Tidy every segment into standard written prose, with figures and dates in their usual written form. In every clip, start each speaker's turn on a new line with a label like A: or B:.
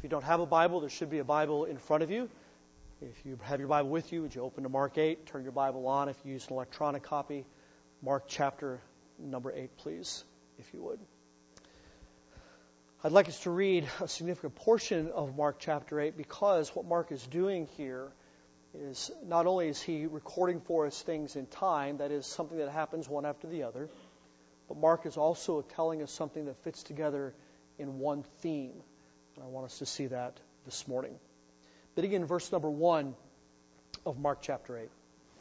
A: you don't have a Bible, there should be a Bible in front of you. If you have your Bible with you, would you open to Mark 8, turn your Bible on. If you use an electronic copy, Mark chapter number 8, please, if you would. I'd like us to read a significant portion of Mark chapter 8 because what Mark is doing here is not only is he recording for us things in time, that is something that happens one after the other, but Mark is also telling us something that fits together in one theme. And I want us to see that this morning. Beginning in verse number 1 of Mark chapter 8.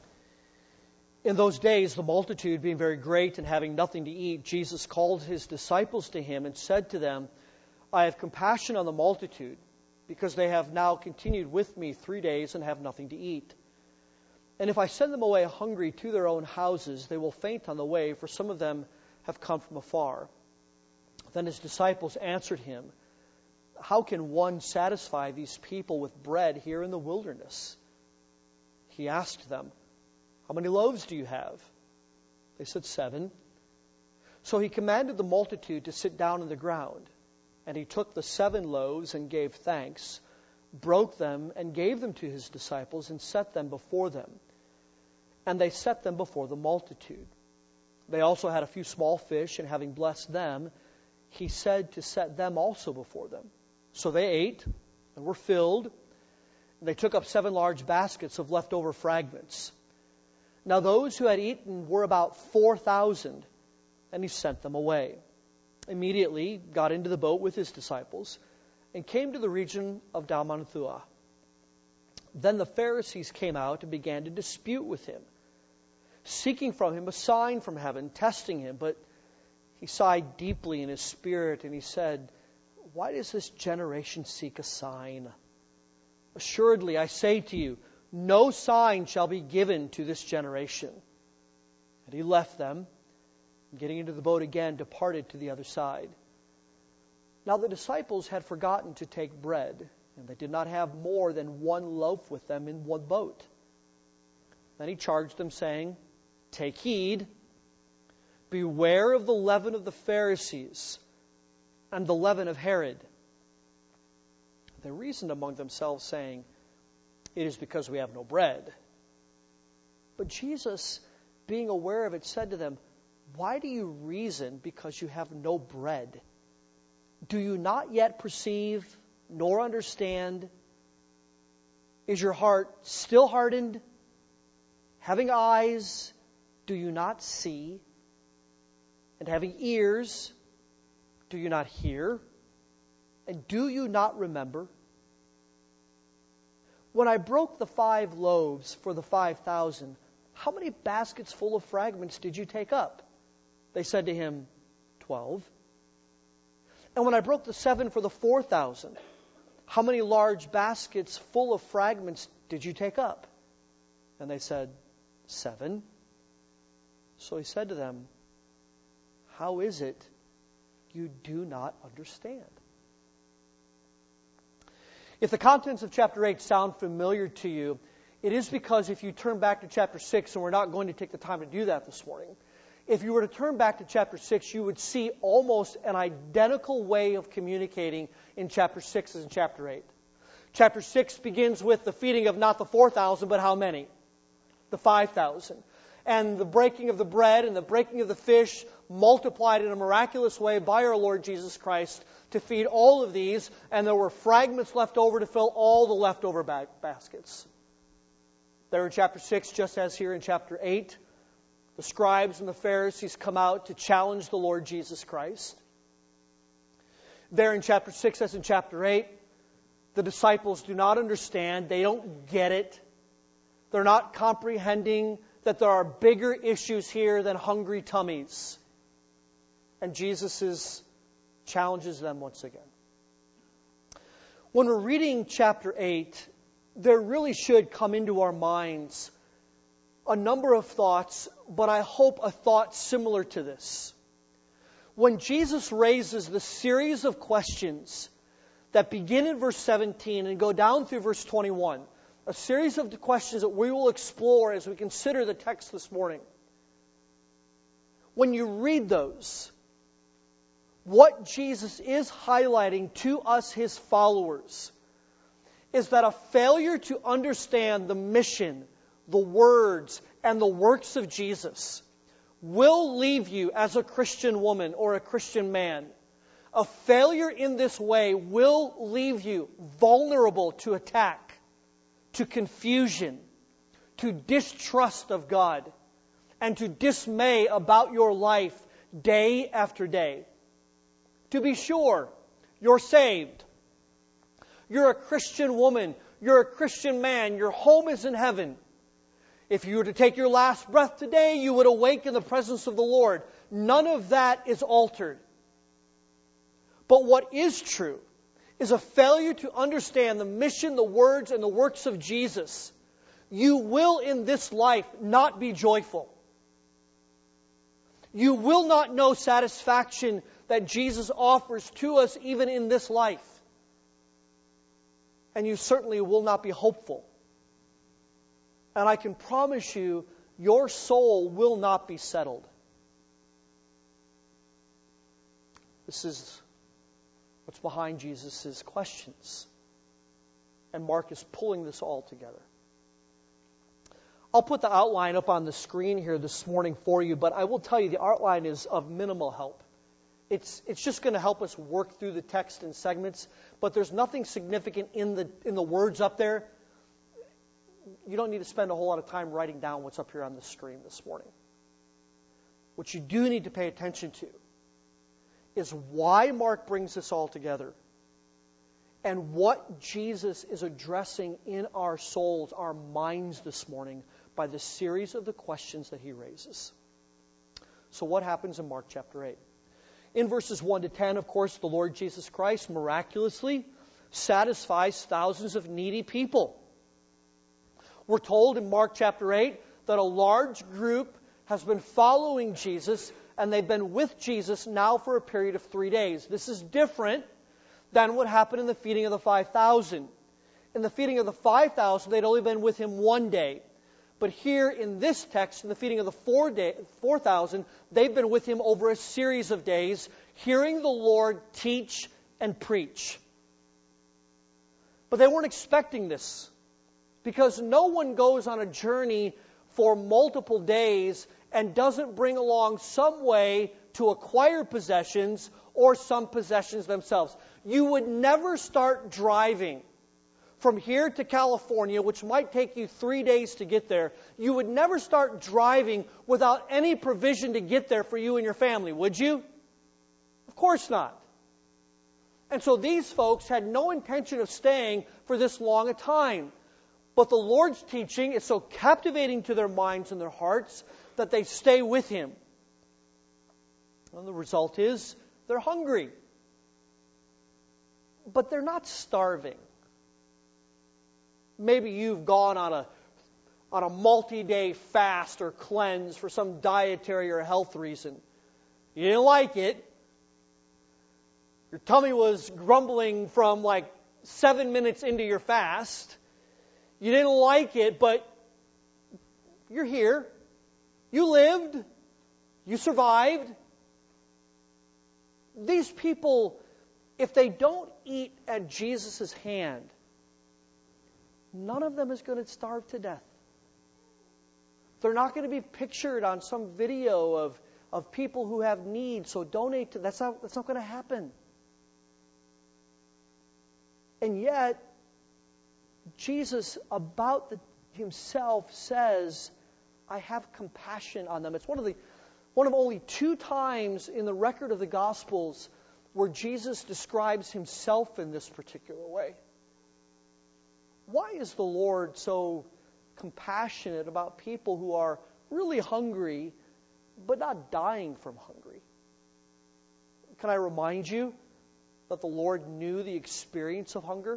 A: In those days, the multitude being very great and having nothing to eat, Jesus called his disciples to him and said to them, I have compassion on the multitude, because they have now continued with me 3 days and have nothing to eat. And if I send them away hungry to their own houses, they will faint on the way, for some of them have come from afar. Then his disciples answered him, How can one satisfy these people with bread here in the wilderness? He asked them, How many loaves do you have? They said 7. So he commanded the multitude to sit down on the ground. And he took the 7 loaves and gave thanks, broke them and gave them to his disciples and set them before them. And they set them before the multitude. They also had a few small fish, and having blessed them, he said to set them also before them. So they ate and were filled. And they took up 7 large baskets of leftover fragments. Now those who had eaten were about 4,000, and he sent them away. Immediately got into the boat with his disciples and came to the region of Dalmanutha. Then the Pharisees came out and began to dispute with him, seeking from him a sign from heaven, testing him. But he sighed deeply in his spirit, and he said, Why does this generation seek a sign? Assuredly, I say to you, no sign shall be given to this generation. And he left them, getting into the boat again, departed to the other side. Now the disciples had forgotten to take bread, and they did not have more than 1 loaf with them in one boat. Then he charged them, saying, Take heed, beware of the leaven of the Pharisees and the leaven of Herod. They reasoned among themselves, saying, It is because we have no bread. But Jesus, being aware of it, said to them, Why do you reason because you have no bread? Do you not yet perceive nor understand? Is your heart still hardened? Having eyes, do you not see? And having ears, do you not hear? And do you not remember? When I broke the 5 loaves for the 5,000, how many baskets full of fragments did you take up? They said to him, 12. And when I broke the 7 for the 4,000, how many large baskets full of fragments did you take up? And they said, 7. So he said to them, How is it you do not understand? If the contents of chapter 8 sound familiar to you, it is because if you turn back to chapter 6, and we're not going to take the time to do that this morning, if you were to turn back to chapter 6, you would see almost an identical way of communicating in chapter 6 as in chapter 8. Chapter 6 begins with the feeding of not the 4,000, but how many? The 5,000. And the breaking of the bread and the breaking of the fish multiplied in a miraculous way by our Lord Jesus Christ to feed all of these, and there were fragments left over to fill all the leftover baskets. There in chapter 6, just as here in chapter 8, the scribes and the Pharisees come out to challenge the Lord Jesus Christ. There in chapter 6, as in chapter 8, the disciples do not understand. They don't get it. They're not comprehending that there are bigger issues here than hungry tummies. And Jesus challenges them once again. When we're reading chapter 8, there really should come into our minds a number of thoughts, but I hope a thought similar to this. When Jesus raises the series of questions that begin in verse 17 and go down through verse 21, a series of questions that we will explore as we consider the text this morning. When you read those, what Jesus is highlighting to us, His followers, is that a failure to understand the mission, the words, and the works of Jesus will leave you as a Christian woman or a Christian man. A failure in this way will leave you vulnerable to attack, to confusion, to distrust of God, and to dismay about your life day after day. To be sure, you're saved. You're a Christian woman. You're a Christian man. Your home is in heaven. If you were to take your last breath today, you would awake in the presence of the Lord. None of that is altered. But what is true is a failure to understand the mission, the words, and the works of Jesus. You will in this life not be joyful. You will not know satisfaction that Jesus offers to us even in this life. And you certainly will not be hopeful. And I can promise you, your soul will not be settled. This is what's behind Jesus' questions. And Mark is pulling this all together. I'll put the outline up on the screen here this morning for you, but I will tell you the outline is of minimal help. It's just going to help us work through the text in segments, but there's nothing significant in the words up there. You don't need to spend a whole lot of time writing down what's up here on the screen this morning. What you do need to pay attention to is why Mark brings this all together and what Jesus is addressing in our souls, our minds this morning by the series of the questions that he raises. So what happens in Mark chapter 8? In verses 1 to 10, of course, the Lord Jesus Christ miraculously satisfies thousands of needy people. We're told in Mark chapter 8 that a large group has been following Jesus, and they've been with Jesus now for a period of 3 days. This is different than what happened in the feeding of the 5,000. In the feeding of the 5,000, they'd only been with him 1 day. But here in this text, in the feeding of the 4,000, they've been with him over a series of days, hearing the Lord teach and preach. But they weren't expecting this, because no one goes on a journey for multiple days and doesn't bring along some way to acquire possessions or some possessions themselves. You would never start driving from here to California, which might take you 3 days to get there. You would never start driving without any provision to get there for you and your family, would you? Of course not. And so these folks had no intention of staying for this long a time. But the Lord's teaching is so captivating to their minds and their hearts that they stay with Him. And the result is they're hungry. But they're not starving. Maybe you've gone on a multi-day fast or cleanse for some dietary or health reason. You didn't like it. Your tummy was grumbling from like 7 minutes into your fast. You didn't like it, but you're here. You lived. You survived. These people, if they don't eat at Jesus' hand, none of them is going to starve to death. They're not going to be pictured on some video of people who have needs, so donate to. That's not going to happen. And yet, Jesus about himself says, I have compassion on them. It's one of only 2 times in the record of the Gospels where Jesus describes himself in this particular way. Why is the Lord so compassionate about people who are really hungry but not dying from hunger? Can I remind you that the Lord knew the experience of hunger?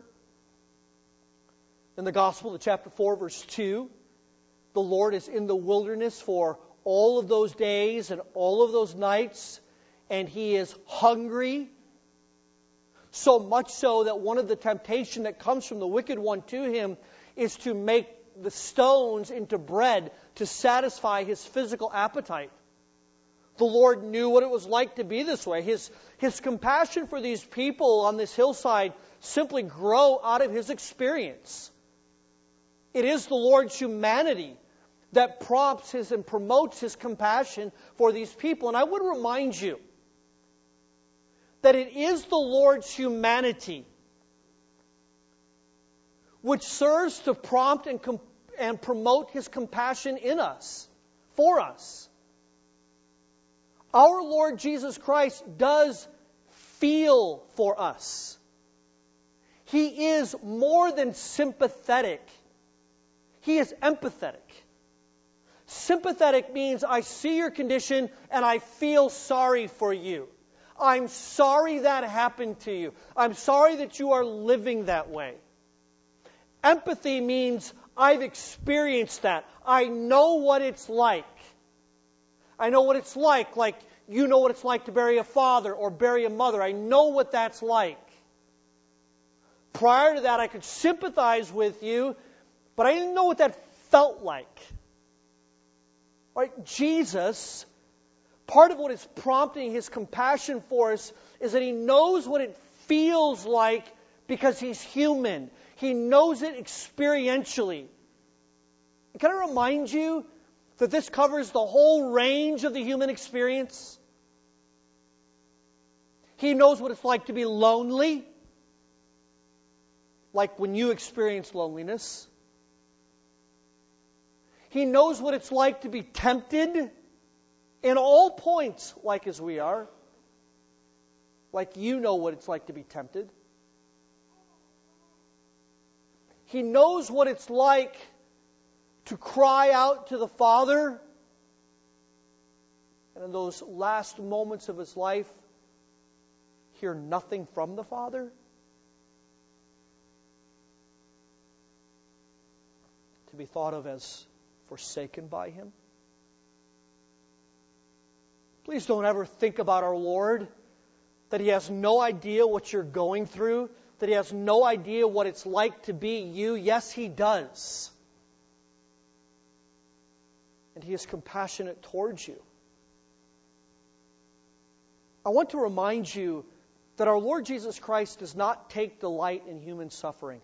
A: In the Gospel of chapter 4, verse 2, the Lord is in the wilderness for all of those days and all of those nights, and He is hungry. So much so that one of the temptation that comes from the wicked one to Him is to make the stones into bread to satisfy His physical appetite. The Lord knew what it was like to be this way. His compassion for these people on this hillside simply grow out of His experience. It is the Lord's humanity that prompts His and promotes His compassion for these people. And I would remind you that it is the Lord's humanity which serves to prompt and promote His compassion in us, for us. Our Lord Jesus Christ does feel for us. He is more than sympathetic. He is empathetic. Sympathetic means I see your condition and I feel sorry for you. I'm sorry that happened to you. I'm sorry that you are living that way. Empathy means I've experienced that. I know what it's like. I know what it's like you know what it's like to bury a father or bury a mother. I know what that's like. Prior to that, I could sympathize with you, but I didn't know what that felt like. Right? Jesus, part of what is prompting His compassion for us is that He knows what it feels like because He's human. He knows it experientially. And can I remind you that this covers the whole range of the human experience? He knows what it's like to be lonely, like when you experience loneliness. He knows what it's like to be tempted in all points, like as we are. Like you know what it's like to be tempted. He knows what it's like to cry out to the Father, and in those last moments of His life, hear nothing from the Father. To be thought of as forsaken by Him. Please don't ever think about our Lord that He has no idea what you're going through, that He has no idea what it's like to be you. Yes, He does. And He is compassionate towards you. I want to remind you that our Lord Jesus Christ does not take delight in human suffering.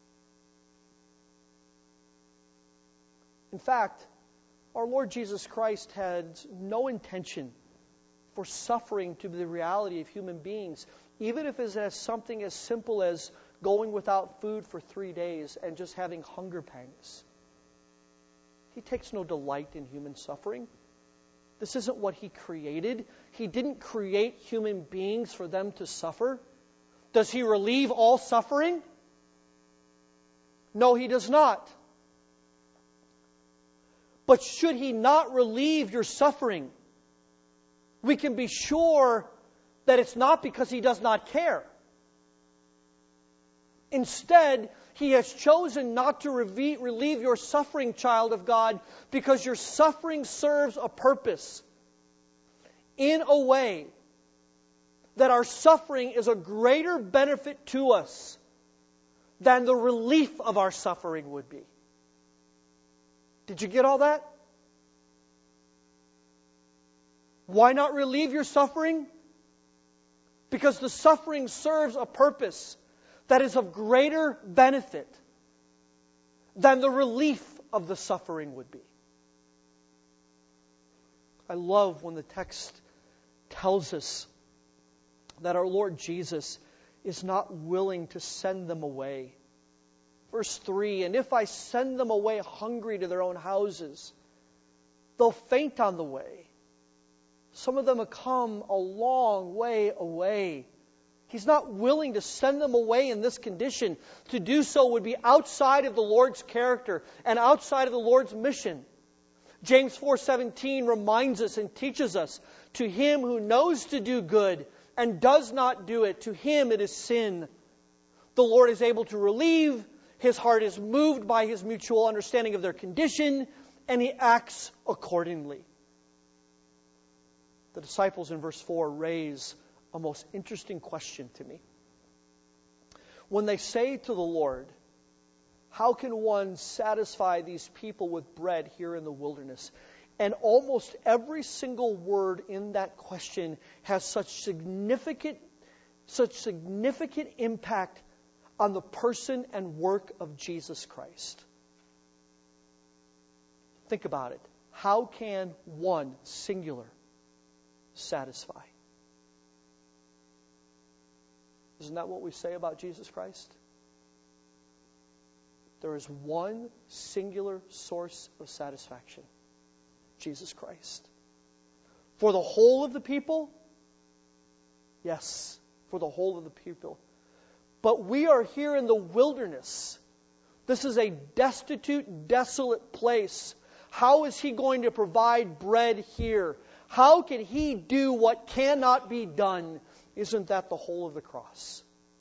A: In fact, our Lord Jesus Christ had no intention for suffering to be the reality of human beings, even if it's as something as simple as going without food for 3 days and just having hunger pangs. He takes no delight in human suffering. This isn't what He created. He didn't create human beings for them to suffer. Does He relieve all suffering? No, He does not. But should He not relieve your suffering, we can be sure that it's not because He does not care. Instead, He has chosen not to relieve your suffering, child of God, because your suffering serves a purpose in a way that our suffering is a greater benefit to us than the relief of our suffering would be. Did you get all that? Why not relieve your suffering? Because the suffering serves a purpose that is of greater benefit than the relief of the suffering would be. I love when the text tells us that our Lord Jesus is not willing to send them away. Verse 3, and if I send them away hungry to their own houses, they'll faint on the way. Some of them have come a long way away. He's not willing to send them away in this condition. To do so would be outside of the Lord's character and outside of the Lord's mission. James 4:17 reminds us and teaches us, to him who knows to do good and does not do it, to him it is sin. The Lord is able to relieve. His heart is moved by His mutual understanding of their condition, and He acts accordingly. The disciples in verse 4 raise a most interesting question to me. When they say to the Lord, how can one satisfy these people with bread here in the wilderness? And almost every single word in that question has such significant impact on the person and work of Jesus Christ. Think about it. How can one, singular, satisfy? Isn't that what we say about Jesus Christ? There is one singular source of satisfaction. Jesus Christ. For the whole of the people? Yes, for the whole of the people. But we are here in the wilderness. This is a destitute, desolate place. How is He going to provide bread here? How can He do what cannot be done? Isn't that the whole of the cross?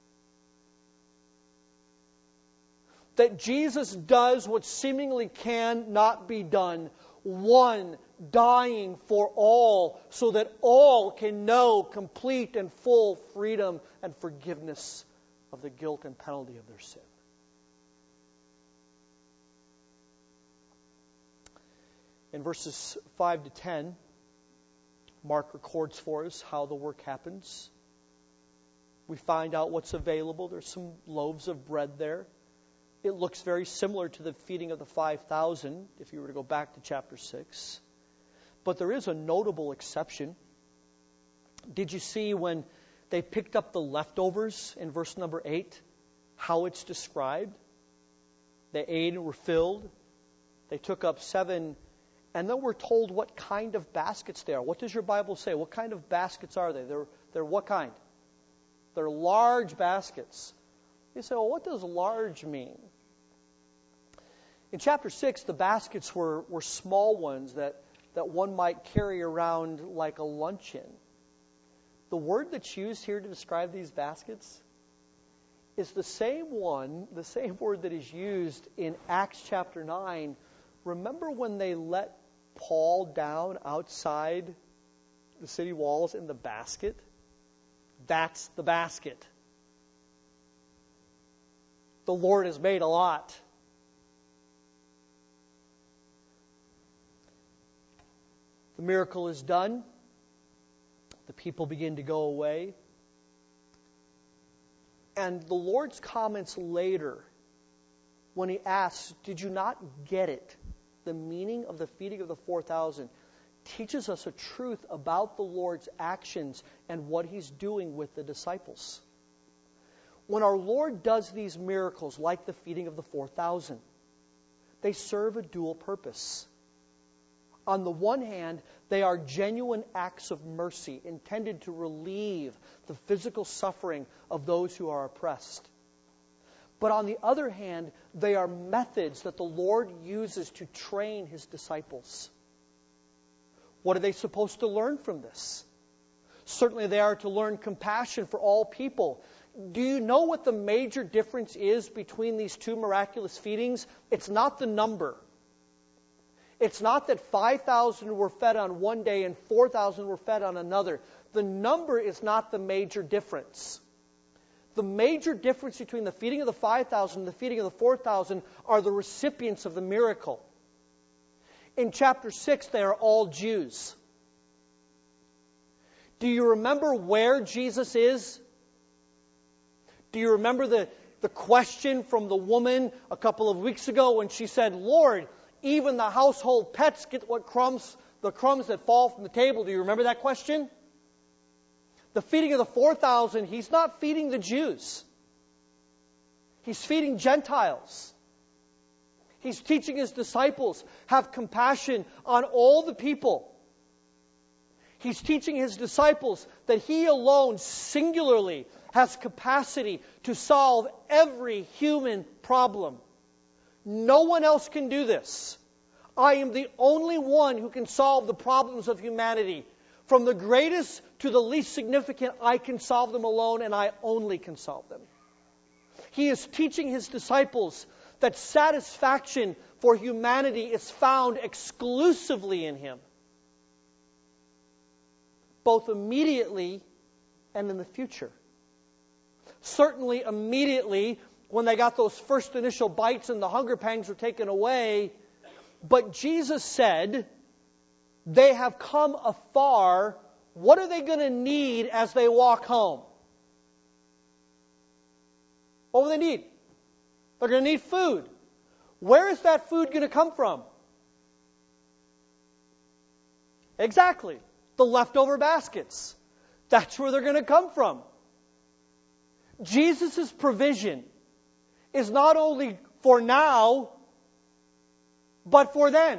A: That Jesus does what seemingly cannot be done. One dying for all, so that all can know complete and full freedom and forgiveness of the guilt and penalty of their sin. In verses 5 to 10, Mark records for us how the work happens. We find out what's available. There's some loaves of bread there. It looks very similar to the feeding of the 5,000, if you were to go back to chapter 6. But there is a notable exception. Did you see when they picked up the leftovers in verse number 8, how it's described? They ate and were filled. They took up 7, and then we're told what kind of baskets they are. What does your Bible say? What kind of baskets are they? They're what kind? They're large baskets. You say, well, what does large mean? In chapter 6, the baskets were small ones that one might carry around like a luncheon. The word that's used here to describe these baskets is the same word that is used in Acts chapter 9. Remember when they let Paul down outside the city walls in the basket? That's the basket. The Lord has made a lot. The miracle is done. The people begin to go away. And the Lord's comments later, when He asks, did you not get it? The meaning of the feeding of the 4,000 teaches us a truth about the Lord's actions and what He's doing with the disciples. When our Lord does these miracles, like the feeding of the 4,000, they serve a dual purpose. On the one hand, they are genuine acts of mercy intended to relieve the physical suffering of those who are oppressed. But on the other hand, they are methods that the Lord uses to train His disciples. What are they supposed to learn from this? Certainly they are to learn compassion for all people. Do you know what the major difference is between these two miraculous feedings? It's not the number. It's not that 5,000 were fed on one day and 4,000 were fed on another. The number is not the major difference. The major difference between the feeding of the 5,000 and the feeding of the 4,000 are the recipients of the miracle. In chapter 6, they are all Jews. Do you remember where Jesus is? Do you remember the question from the woman a couple of weeks ago when she said, Lord, even the household pets get the crumbs that fall from the table. Do you remember that question? The feeding of the 4,000, He's not feeding the Jews. He's feeding Gentiles. He's teaching His disciples, have compassion on all the people. He's teaching His disciples that He alone, singularly, has capacity to solve every human problem. No one else can do this. I am the only one who can solve the problems of humanity. From the greatest to the least significant, I can solve them alone, and I only can solve them. He is teaching His disciples that satisfaction for humanity is found exclusively in Him, both immediately and in the future. Certainly immediately, when they got those first initial bites and the hunger pangs were taken away. But Jesus said They have come afar. What are they going to need as they walk home? What will they need? They're going to need food. Where is that food going to come from? Exactly. The leftover baskets. That's where they're going to come from. Jesus' provision is not only for now, but for then.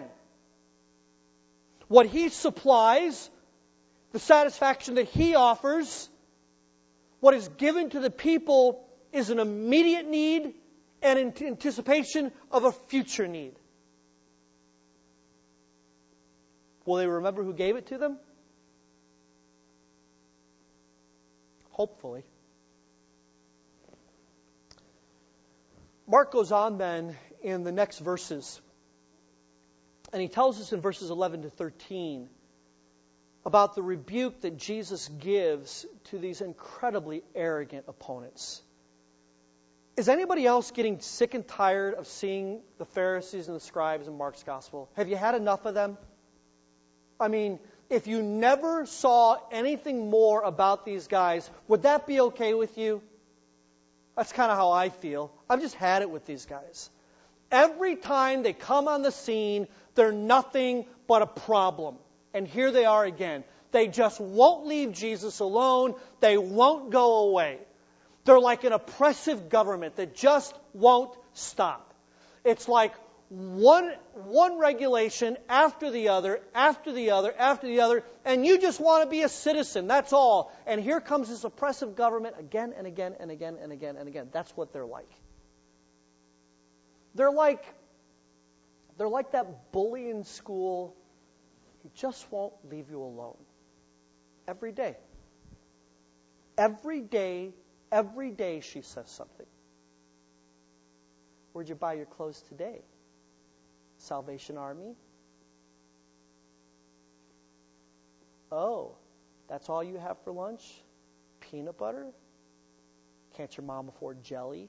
A: What He supplies, the satisfaction that He offers, what is given to the people is an immediate need and in anticipation of a future need. Will they remember who gave it to them? Hopefully. Mark goes on then in the next verses, and he tells us in verses 11 to 13 about the rebuke that Jesus gives to these incredibly arrogant opponents. Is anybody else getting sick and tired of seeing the Pharisees and the scribes in Mark's gospel? Have you had enough of them? I mean, if you never saw anything more about these guys, would that be okay with you? That's kind of how I feel. I've just had it with these guys. Every time they come on the scene, they're nothing but a problem. And here they are again. They just won't leave Jesus alone. They won't go away. They're like an oppressive government that just won't stop. It's like one regulation after the other, after the other, after the other, and you just want to be a citizen, that's all. And here comes this oppressive government again and again and again and again and again. That's what they're like. They're like that bully in school who just won't leave you alone. Every day. Every day she says something. Where'd you buy your clothes today? Salvation Army? Oh, that's all you have for lunch? Peanut butter? Can't your mom afford jelly?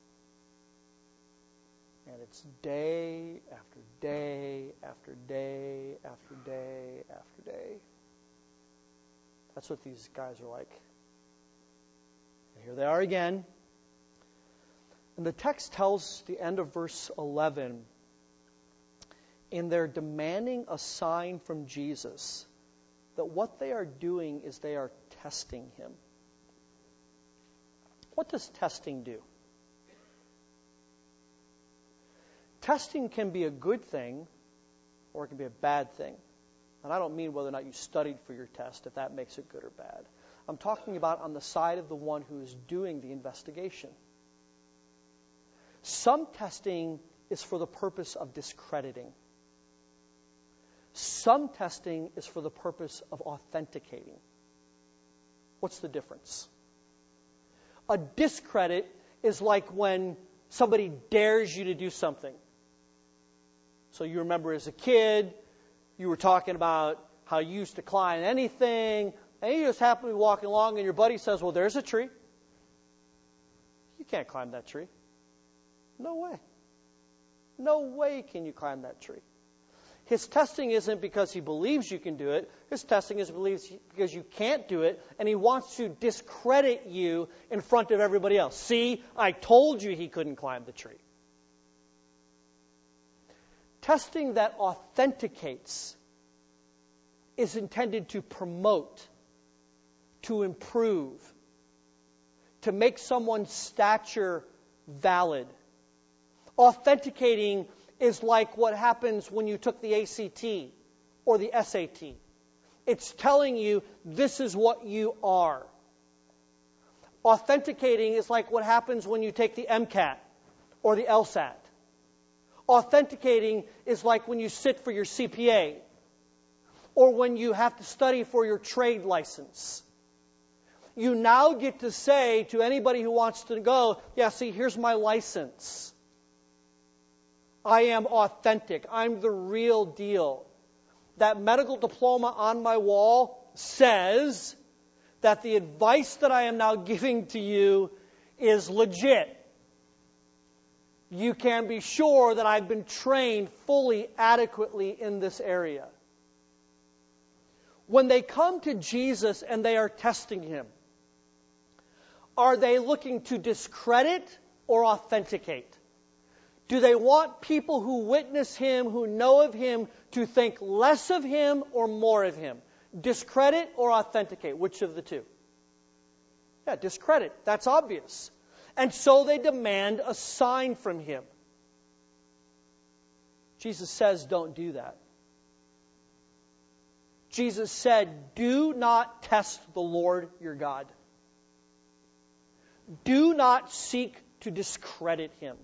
A: And it's day after day after day after day after day. That's what these guys are like. And here they are again. And the text tells the end of verse 11, in their demanding a sign from Jesus, that what they are doing is they are testing Him. What does testing do? Testing can be a good thing, or it can be a bad thing. And I don't mean whether or not you studied for your test, if that makes it good or bad. I'm talking about on the side of the one who is doing the investigation. Some testing is for the purpose of discrediting. Some testing is for the purpose of authenticating. What's the difference? A discredit is like when somebody dares you to do something. So you remember as a kid, you were talking about how you used to climb anything, and you just happen to be walking along, and your buddy says, well, there's a tree. You can't climb that tree. No way. No way can you climb that tree. His testing isn't because he believes you can do it. His testing is because you can't do it, and he wants to discredit you in front of everybody else. See, I told you he couldn't climb the tree. Testing that authenticates is intended to promote, to improve, to make someone's stature valid. Authenticating is like what happens when you took the ACT or the SAT. It's telling you this is what you are. Authenticating is like what happens when you take the MCAT or the LSAT. Authenticating is like when you sit for your CPA or when you have to study for your trade license. You now get to say to anybody who wants to go, yeah, see, here's my license. I am authentic. I'm the real deal. That medical diploma on my wall says that the advice that I am now giving to you is legit. You can be sure that I've been trained fully, adequately in this area. When they come to Jesus and they are testing him, are they looking to discredit or authenticate? Do they want people who witness him, who know of him, to think less of him or more of him? Discredit or authenticate? Which of the two? Yeah, discredit. That's obvious. And so they demand a sign from him. Jesus says, don't do that. Jesus said, do not test the Lord your God. Do not seek to discredit him.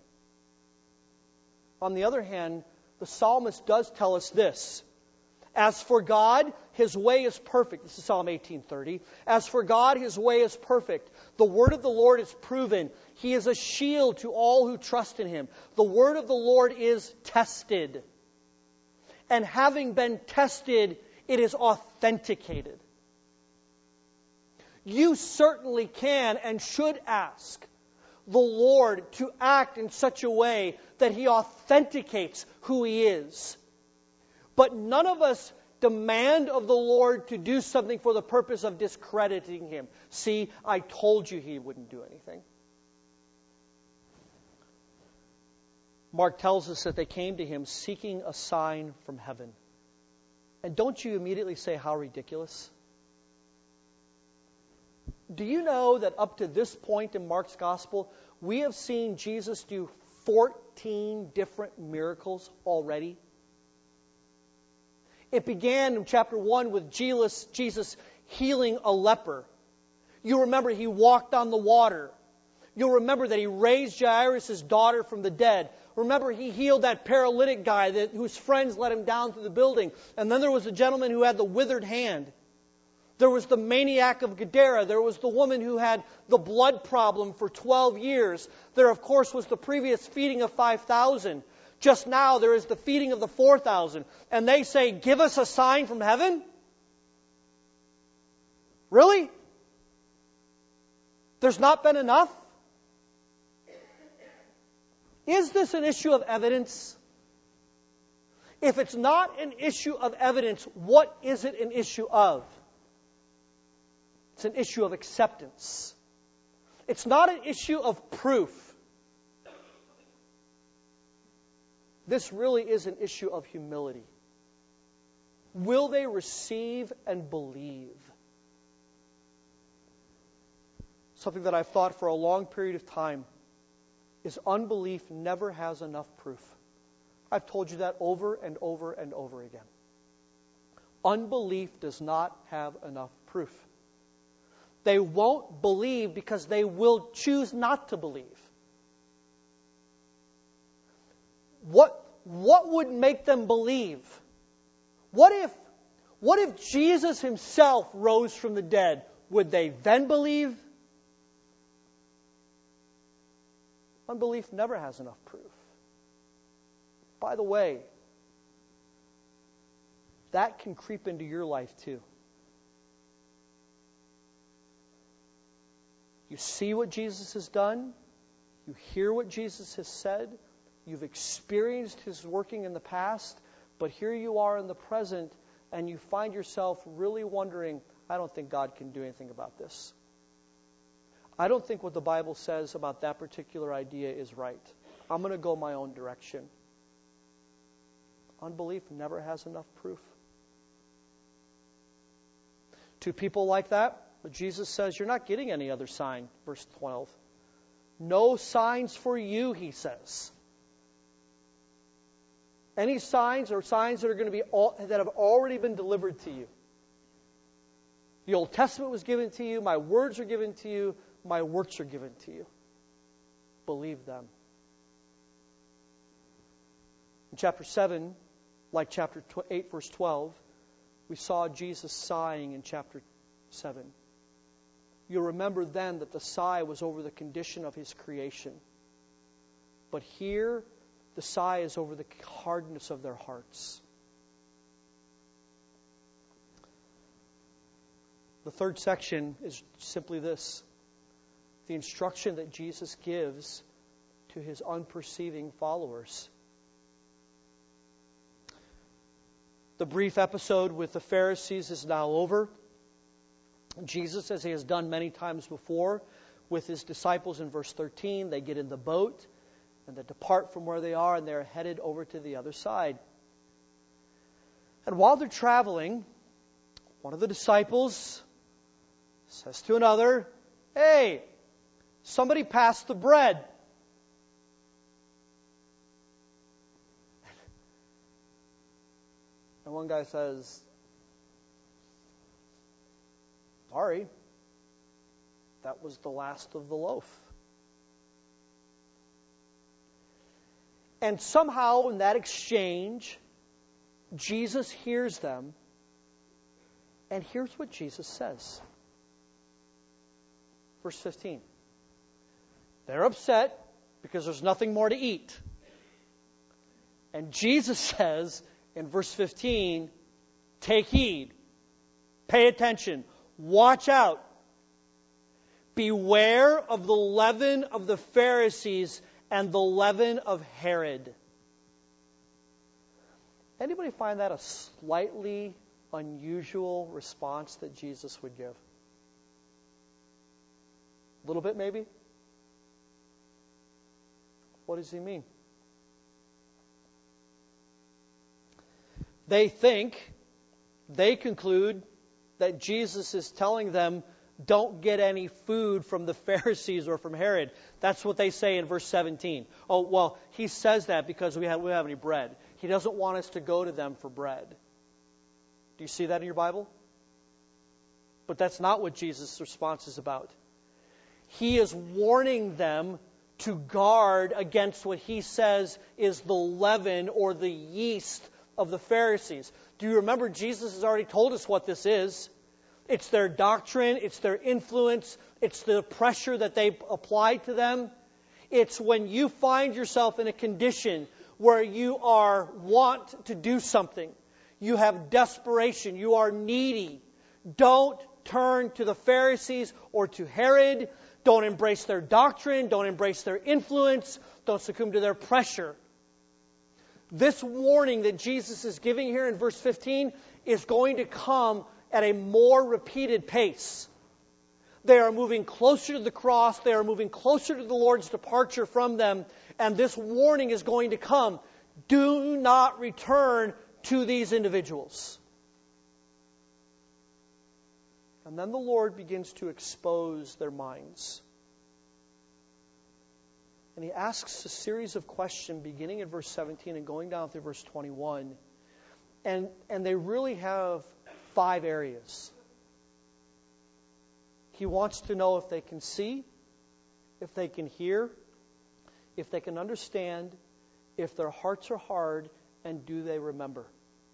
A: On the other hand, the psalmist does tell us this. As for God, his way is perfect. This is Psalm 18:30. As for God, his way is perfect. The word of the Lord is proven. He is a shield to all who trust in him. The word of the Lord is tested. And having been tested, it is authenticated. You certainly can and should ask the Lord to act in such a way that he authenticates who he is. But none of us demand of the Lord to do something for the purpose of discrediting him. See, I told you he wouldn't do anything. Mark tells us that they came to him seeking a sign from heaven. And don't you immediately say, how ridiculous? Do you know that up to this point in Mark's gospel, we have seen Jesus do 14 different miracles already? It began in chapter 1 with Jesus healing a leper. You remember he walked on the water. You'll remember that he raised Jairus' daughter from the dead. Remember he healed that paralytic guy whose friends let him down through the building. And then there was a gentleman who had the withered hand. There was the maniac of Gadara. There was the woman who had the blood problem for 12 years. There, of course, was the previous feeding of 5,000. Just now, there is the feeding of the 4,000. And they say, give us a sign from heaven? Really? There's not been enough? Is this an issue of evidence? If it's not an issue of evidence, what is it an issue of? It's an issue of acceptance. It's not an issue of proof. This really is an issue of humility. Will they receive and believe? Something that I've thought for a long period of time is unbelief never has enough proof. I've told you that over and over and over again. Unbelief does not have enough proof. They won't believe because they will choose not to believe. What would make them believe? What if Jesus himself rose from the dead? Would they then believe? Unbelief never has enough proof. By the way, that can creep into your life too. You see what Jesus has done. You hear what Jesus has said. You've experienced his working in the past. But here you are in the present, and you find yourself really wondering, I don't think God can do anything about this. I don't think what the Bible says about that particular idea is right. I'm going to go my own direction. Unbelief never has enough proof. To people like that, but Jesus says, you're not getting any other sign. Verse 12. No signs for you, he says. Any signs are signs that are going to be that have already been delivered to you. The Old Testament was given to you. My words are given to you. My works are given to you. Believe them. In chapter 7, like chapter 8, verse 12, we saw Jesus sighing in chapter 7. You'll remember then that the sigh was over the condition of his creation. But here, the sigh is over the hardness of their hearts. The third section is simply this. The instruction that Jesus gives to his unperceiving followers. The brief episode with the Pharisees is now over. Jesus, as he has done many times before with his disciples in verse 13, they get in the boat and they depart from where they are and they're headed over to the other side. And while they're traveling, one of the disciples says to another, "Hey, somebody pass the bread." And one guy says, "Sorry, that was the last of the loaf." And somehow in that exchange, Jesus hears them. And here's what Jesus says. Verse 15. They're upset because there's nothing more to eat. And Jesus says in verse 15, take heed, pay attention, watch out. Beware of the leaven of the Pharisees and the leaven of Herod. Anybody find that a slightly unusual response that Jesus would give? A little bit, maybe? What does he mean? They conclude that Jesus is telling them, don't get any food from the Pharisees or from Herod. That's what they say in verse 17. Oh, well, he says that because we don't have any bread. He doesn't want us to go to them for bread. Do you see that in your Bible? But that's not what Jesus' response is about. He is warning them to guard against what he says is the leaven or the yeast of the Pharisees. Do you remember Jesus has already told us what this is? It's their doctrine, it's their influence, it's the pressure that they apply to them. It's when you find yourself in a condition where you want to do something. You have desperation, you are needy. Don't turn to the Pharisees or to Herod. Don't embrace their doctrine, don't embrace their influence, don't succumb to their pressure. This warning that Jesus is giving here in verse 15 is going to come at a more repeated pace. They are moving closer to the cross. They are moving closer to the Lord's departure from them. And this warning is going to come. Do not return to these individuals. And then the Lord begins to expose their minds. And he asks a series of questions beginning in verse 17 and going down through verse 21. And they really have 5 areas. He wants to know if they can see, if they can hear, if they can understand, if their hearts are hard, and do they remember?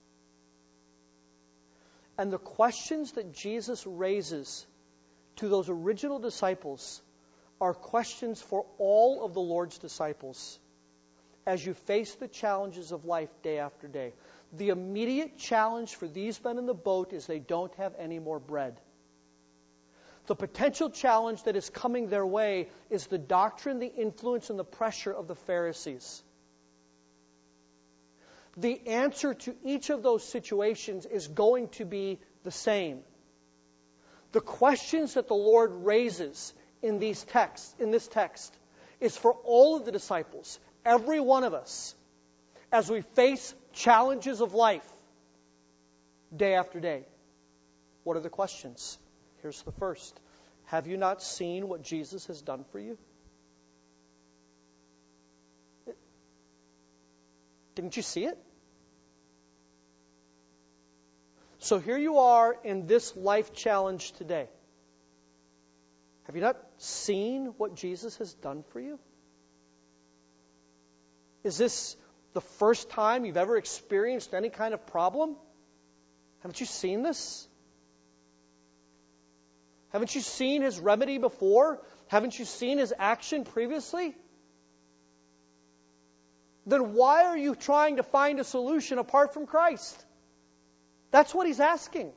A: And the questions that Jesus raises to those original disciples are questions for all of the Lord's disciples as you face the challenges of life day after day. The immediate challenge for these men in the boat is they don't have any more bread. The potential challenge that is coming their way is the doctrine, the influence, and the pressure of the Pharisees. The answer to each of those situations is going to be the same. The questions that the Lord raises in this text, is for all of the disciples, every one of us, as we face challenges of life day after day. What are the questions? Here's the first. Have you not seen what Jesus has done for you? Didn't you see it? So here you are in this life challenge today. Have you not seen what Jesus has done for you? Is this the first time you've ever experienced any kind of problem? Haven't you seen this? Haven't you seen his remedy before? Haven't you seen his action previously? Then why are you trying to find a solution apart from Christ? That's what he's asking.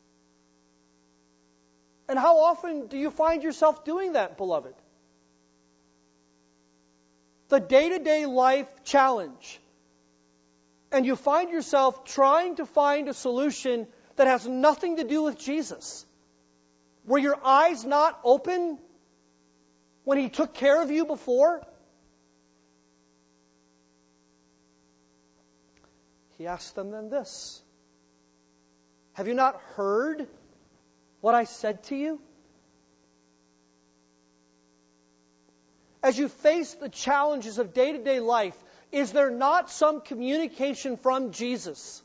A: And how often do you find yourself doing that, beloved? The day-to-day life challenge. and you find yourself trying to find a solution that has nothing to do with Jesus? Were your eyes not open when He took care of you before? He asked them then this: have you not heard what I said to you? As you face the challenges of day-to-day life, is there not some communication from Jesus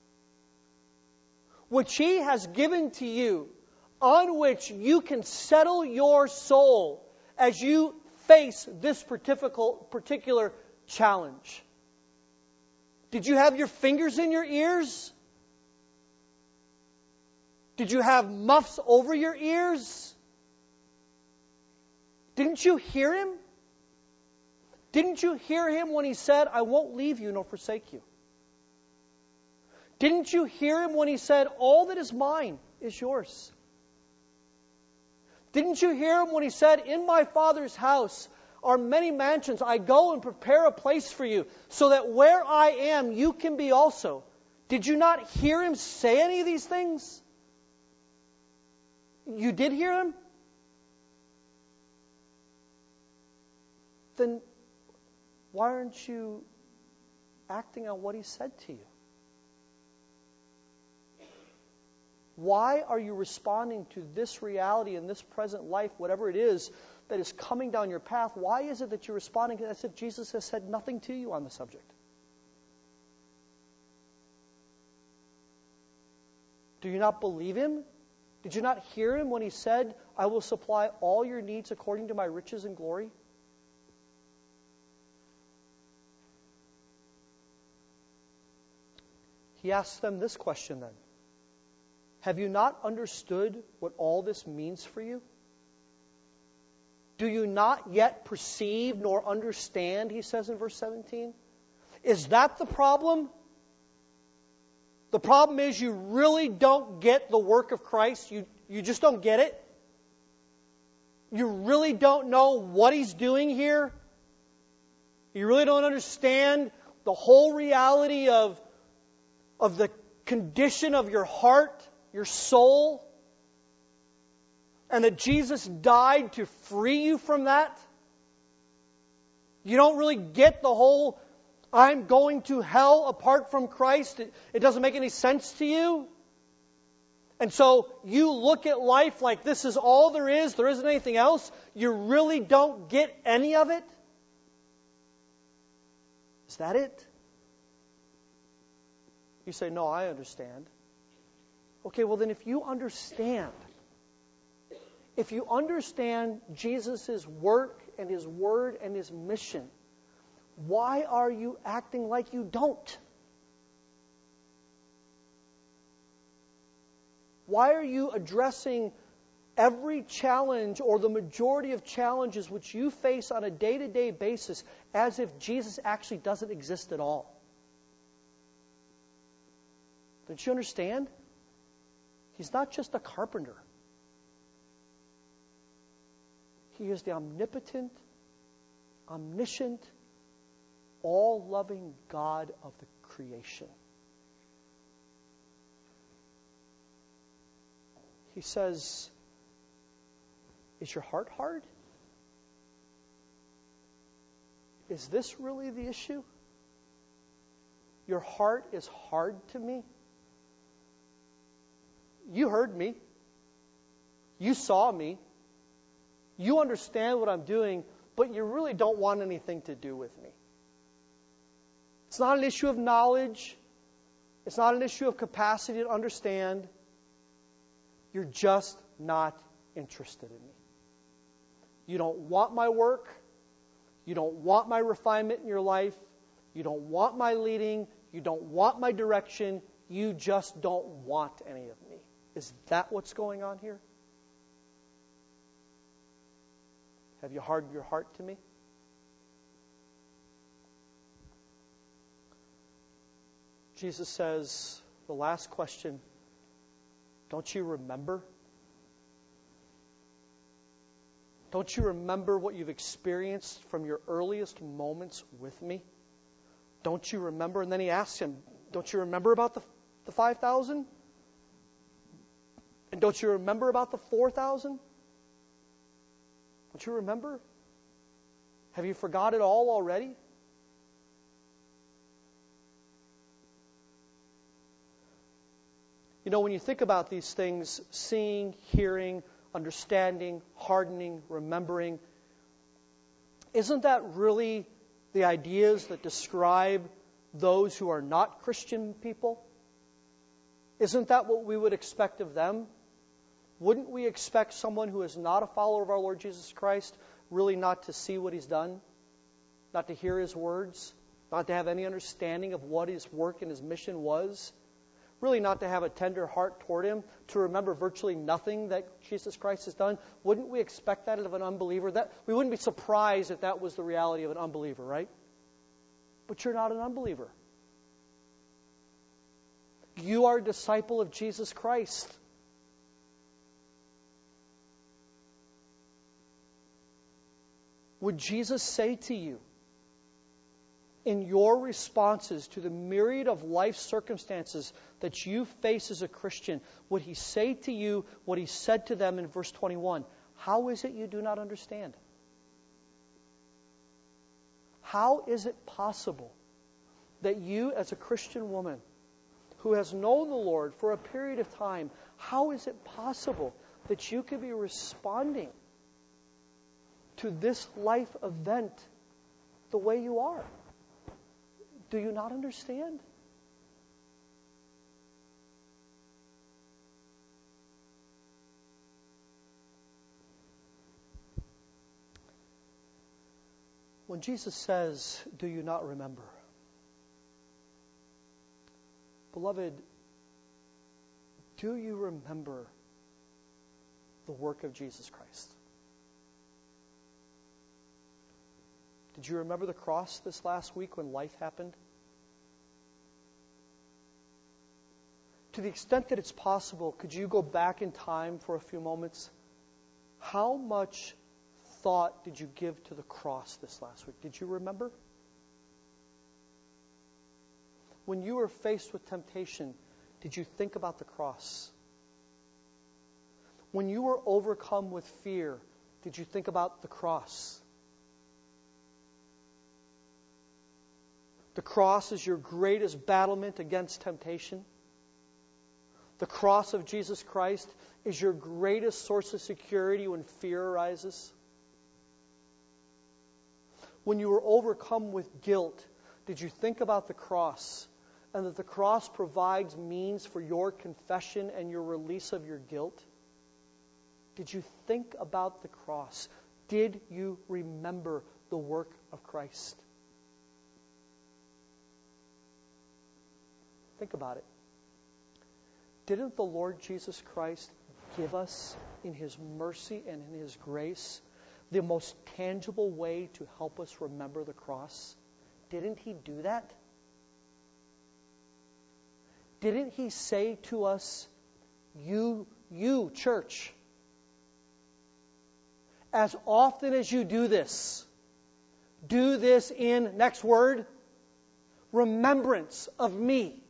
A: which He has given to you, on which you can settle your soul as you face this particular challenge? Did you have your fingers in your ears? Did you have muffs over your ears? Didn't you hear Him? Didn't you hear Him when He said, I won't leave you nor forsake you? Didn't you hear Him when He said, all that is mine is yours? Didn't you hear Him when He said, in my Father's house are many mansions. I go and prepare a place for you, so that where I am, you can be also. Did you not hear Him say any of these things? You did hear Him? Then why aren't you acting on what He said to you? Why are you responding to this reality in this present life, whatever it is that is coming down your path? Why is it that you're responding as if Jesus has said nothing to you on the subject? Do you not believe Him? Did you not hear Him when He said, I will supply all your needs according to my riches and glory? He asks them this question then: have you not understood what all this means for you? Do you not yet perceive nor understand, He says in verse 17? Is that the problem? The problem is you really don't get the work of Christ. You just don't get it. You really don't know what He's doing here. You really don't understand the whole reality of the condition of your heart, your soul, and that Jesus died to free you from that. You don't really get the whole, I'm going to hell apart from Christ. It doesn't make any sense to you. And so you look at life like this is all there isn't anything else. You really don't get any of it. Is that it? You say, no, I understand. Okay, well then if you understand Jesus' work and His word and His mission, why are you acting like you don't? Why are you addressing every challenge or the majority of challenges which you face on a day-to-day basis as if Jesus actually doesn't exist at all? Don't you understand? He's not just a carpenter. He is the omnipotent, omniscient, all-loving God of the creation. He says, is your heart hard? Is this really the issue? Your heart is hard to me? You heard me. You saw me. You understand what I'm doing, but you really don't want anything to do with me. It's not an issue of knowledge. It's not an issue of capacity to understand. You're just not interested in me. You don't want my work. You don't want my refinement in your life. You don't want my leading. You don't want my direction. You just don't want any of me. Is that what's going on here? Have you hardened your heart to me? Jesus says, the last question, don't you remember? Don't you remember what you've experienced from your earliest moments with me? Don't you remember? And then he asks him, don't you remember about the 5,000? And don't you remember about the 4,000? Don't you remember? Have you forgot it all already? You know, when you think about these things, seeing, hearing, understanding, hardening, remembering, isn't that really the ideas that describe those who are not Christian people? Isn't that what we would expect of them? Wouldn't we expect someone who is not a follower of our Lord Jesus Christ really not to see what He's done, not to hear His words, not to have any understanding of what His work and His mission was, really not to have a tender heart toward Him, to remember virtually nothing that Jesus Christ has done? Wouldn't we expect that of an unbeliever? That we wouldn't be surprised if that was the reality of an unbeliever, right? But you're not an unbeliever. You are a disciple of Jesus Christ. Would Jesus say to you, in your responses to the myriad of life circumstances that you face as a Christian, would He say to you what He said to them in verse 21? How is it you do not understand? How is it possible that you, as a Christian woman who has known the Lord for a period of time, how is it possible that you could be responding to this life event the way you are? Do you not understand? When Jesus says, "Do you not remember?" Beloved, do you remember the work of Jesus Christ? Did you remember the cross this last week when life happened? To the extent that it's possible, could you go back in time for a few moments? How much thought did you give to the cross this last week? Did you remember? When you were faced with temptation, did you think about the cross? When you were overcome with fear, did you think about the cross? The cross is your greatest battlement against temptation. The cross of Jesus Christ is your greatest source of security when fear arises. When you were overcome with guilt, did you think about the cross and that the cross provides means for your confession and your release of your guilt? Did you think about the cross? Did you remember the work of Christ? Think about it. Didn't the Lord Jesus Christ give us in His mercy and in His grace the most tangible way to help us remember the cross? Didn't He do that? Didn't He say to us, you church, as often as you do this in, next word, remembrance of me.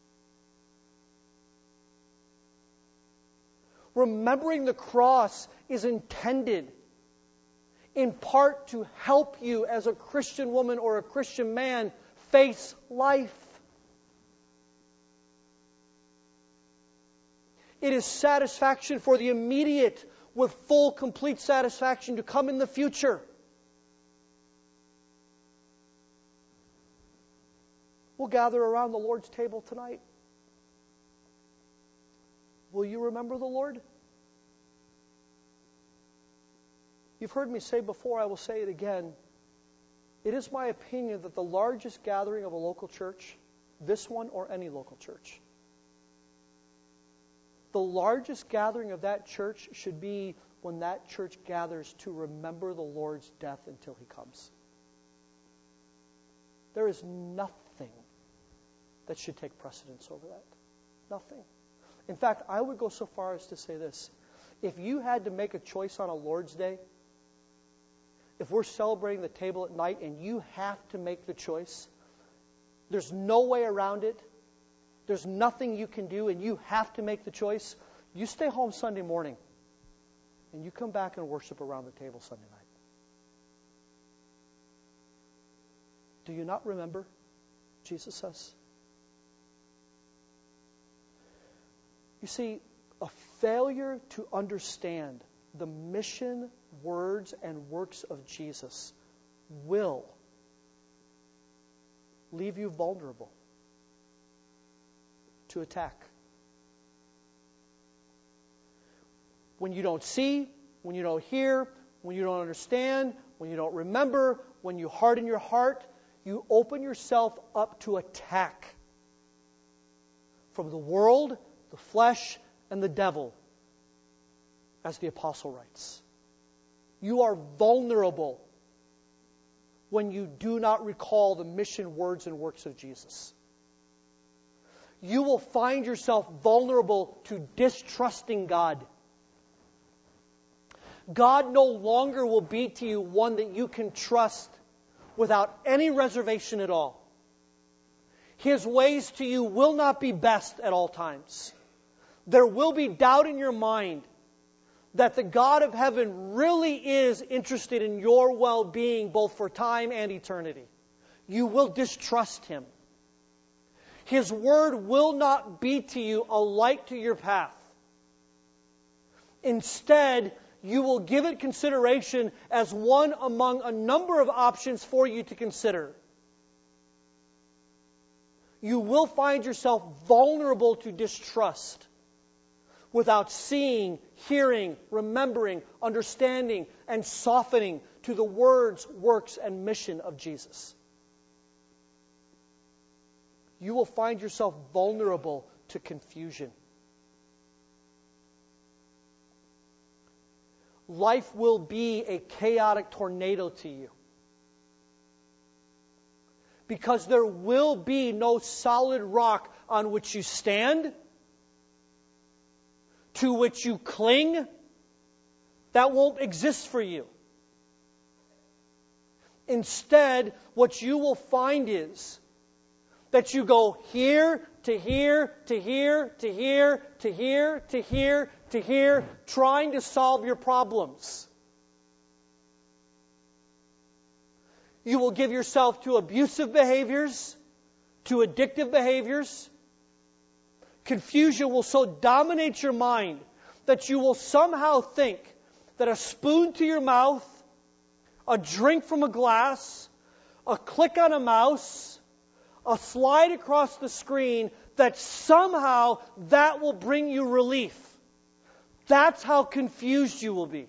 A: Remembering the cross is intended in part to help you as a Christian woman or a Christian man face life. It is satisfaction for the immediate with full, complete satisfaction to come in the future. We'll gather around the Lord's table tonight. Will you remember the Lord? You've heard me say before, I will say it again. It is my opinion that the largest gathering of a local church, this one or any local church, the largest gathering of that church should be when that church gathers to remember the Lord's death until He comes. There is nothing that should take precedence over that. Nothing. In fact, I would go so far as to say this. If you had to make a choice on a Lord's Day, if we're celebrating the table at night and you have to make the choice, There's no way around it. There's nothing you can do, and you have to make the choice. You stay home Sunday morning, and you come back and worship around the table Sunday night. Do you not remember? Jesus says. You see, a failure to understand the mission, words, and works of Jesus will leave you vulnerable to attack. When you don't see, when you don't hear, when you don't understand, when you don't remember, when you harden your heart, you open yourself up to attack from the world, the flesh, and the devil, as the apostle writes. You are vulnerable when you do not recall the mission, words, and works of Jesus. You will find yourself vulnerable to distrusting God. God no longer will be to you one that you can trust without any reservation at all. His ways to you will not be best at all times. There will be doubt in your mind that the God of heaven really is interested in your well-being both for time and eternity. You will distrust Him. His word will not be to you a light to your path. Instead, you will give it consideration as one among a number of options for you to consider. You will find yourself vulnerable to distrust without seeing, hearing, remembering, understanding, and softening to the words, works, and mission of Jesus. You will find yourself vulnerable to confusion. Life will be a chaotic tornado to you. Because there will be no solid rock on which you stand, to which you cling. That won't exist for you. Instead, what you will find is that you go here to here to here to here to here to here to here, trying to solve your problems. You will give yourself to abusive behaviors, to addictive behaviors. Confusion will so dominate your mind that you will somehow think that a spoon to your mouth, a drink from a glass, a click on a mouse, a slide across the screen, that somehow that will bring you relief. That's how confused you will be.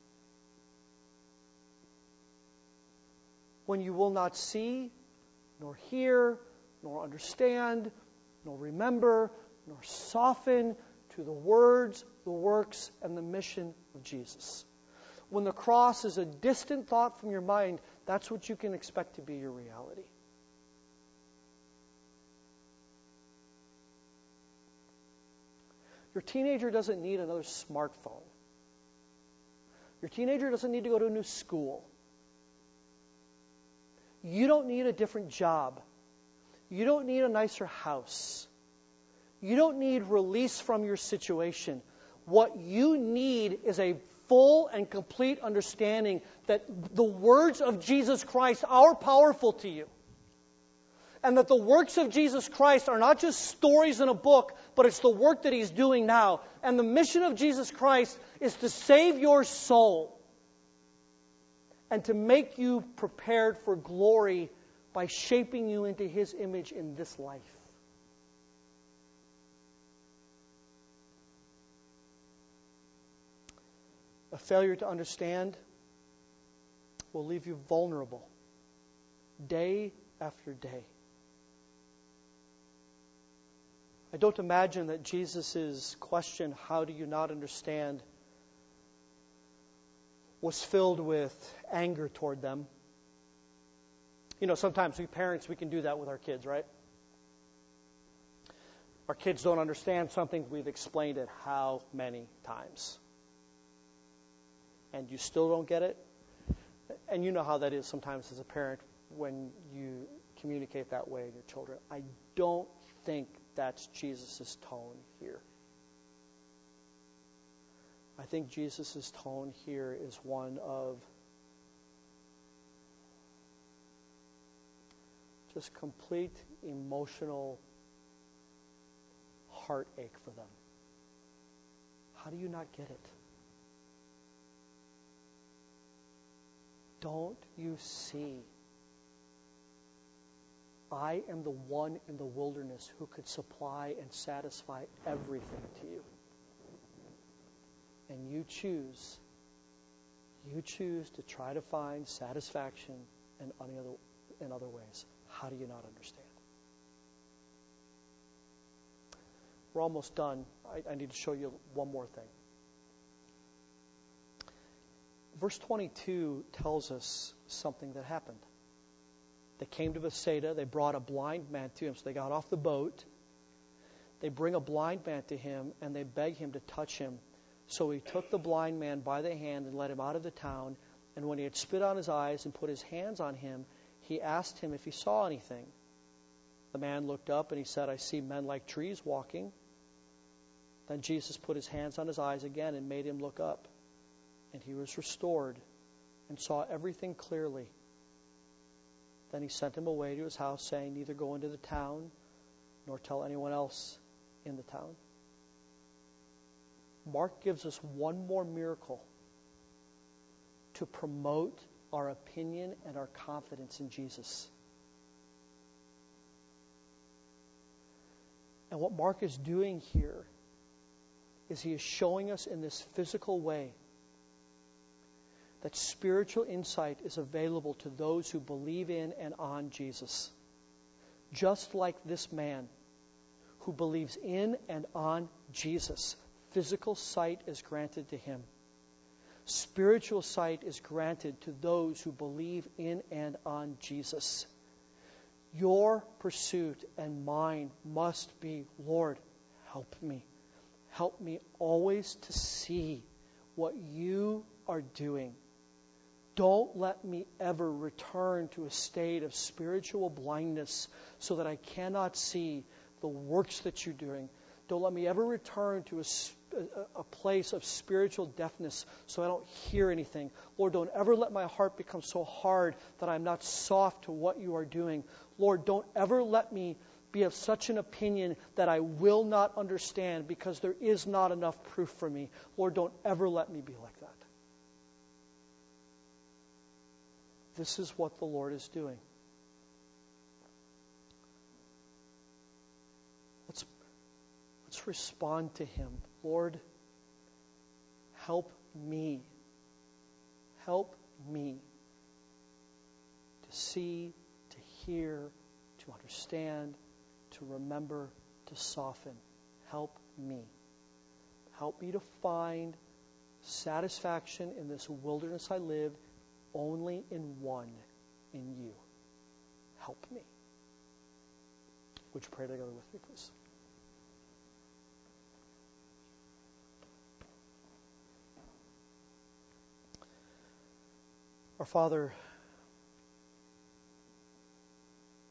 A: When you will not see, nor hear, nor understand, nor remember, nor soften to the words, the works, and the mission of Jesus. When the cross is a distant thought from your mind, that's what you can expect to be your reality. Your teenager doesn't need another smartphone. Your teenager doesn't need to go to a new school. You don't need a different job. You don't need a nicer house. You don't need release from your situation. What you need is a full and complete understanding that the words of Jesus Christ are powerful to you. And that the works of Jesus Christ are not just stories in a book, but it's the work that He's doing now. And the mission of Jesus Christ is to save your soul and to make you prepared for glory by shaping you into His image in this life. A failure to understand will leave you vulnerable day after day. I don't imagine that Jesus' question, "How do you not understand?" was filled with anger toward them. You know, sometimes we parents, we can do that with our kids, right? Our kids don't understand something, we've explained it how many times? And you still don't get it? And you know how that is sometimes as a parent when you communicate that way to your children. I don't think that's Jesus' tone here. I think Jesus' tone here is one of just complete emotional heartache for them. How do you not get it? Don't you see? I am the one in the wilderness who could supply and satisfy everything to you. And you choose to try to find satisfaction in other ways. How do you not understand? We're almost done. I need to show you one more thing. Verse 22 tells us something that happened. They came to Bethsaida. They brought a blind man to him. So they got off the boat. They bring a blind man to him, and they beg him to touch him. So he took the blind man by the hand and led him out of the town. And when he had spit on his eyes and put his hands on him, he asked him if he saw anything. The man looked up and he said, I see men like trees walking. Then Jesus put his hands on his eyes again and made him look up. And he was restored and saw everything clearly. Then he sent him away to his house, saying, neither go into the town nor tell anyone else in the town. Mark gives us one more miracle to promote our opinion and our confidence in Jesus. And what Mark is doing here is he is showing us in this physical way that spiritual insight is available to those who believe in and on Jesus. Just like this man who believes in and on Jesus, physical sight is granted to him. Spiritual sight is granted to those who believe in and on Jesus. Your pursuit and mine must be, Lord, help me. Help me always to see what you are doing. Don't let me ever return to a state of spiritual blindness so that I cannot see the works that you're doing. Don't let me ever return to a place of spiritual deafness so I don't hear anything. Lord, don't ever let my heart become so hard that I'm not soft to what you are doing. Lord, don't ever let me be of such an opinion that I will not understand because there is not enough proof for me. Lord, don't ever let me be like that. This is what the Lord is doing. Let's respond to him. Lord, help me. Help me to see, to hear, to understand, to remember, to soften. Help me. Help me to find satisfaction in this wilderness I live only in one, in you. Help me. Would you pray together with me, please? Our Father,